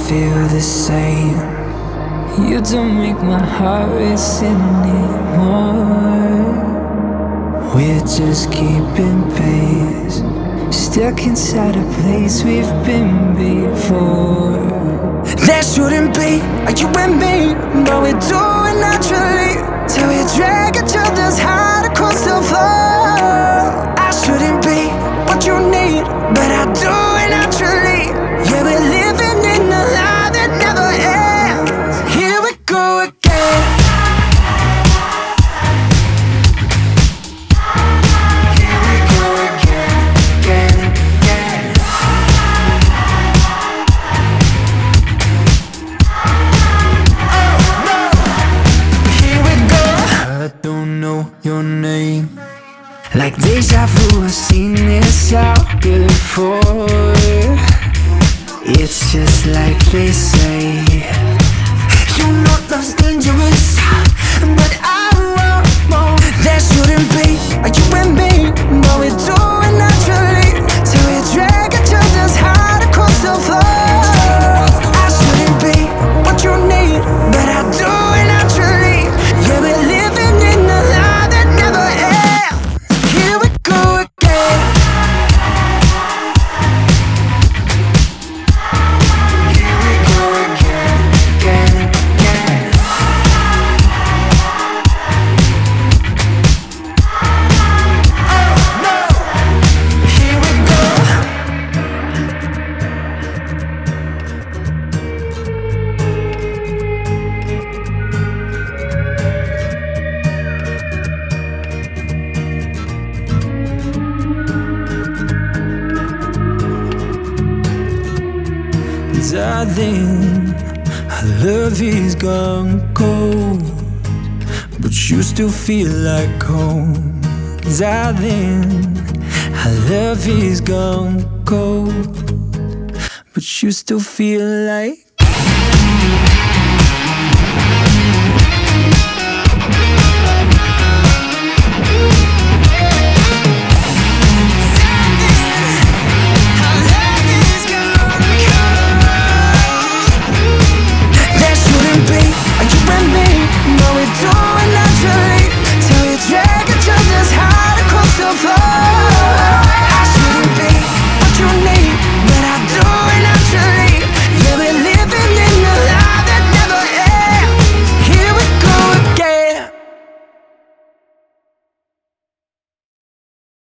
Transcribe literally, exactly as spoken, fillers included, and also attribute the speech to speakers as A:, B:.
A: feel the same. You don't make my heart race anymore. We're just keeping pace, stuck inside a place we've been before. There shouldn't be a you and me, but we do it naturally, till we drag each other's heart across the floor. I shouldn't be what you need, but I do it naturally. Yeah, we're living in a lie that never ends. Here we go again. Here we go again, again, again. Oh no, here we go. I don't know your name. Like deja vu, I've seen this out before. It's just like they say. You know love's dangerous, but I want more. There shouldn't be a you and me, but we do it naturally, till we drag each other's heart across the floor. I shouldn't be what you need, but I do it naturally. Yeah, we're living in a lie that never ends. Here we go again. Here we go again, again, again. Oh no, here we go. Darling, our love is gone cold, but you still feel like home. Darling, our love is gone cold, but you still feel like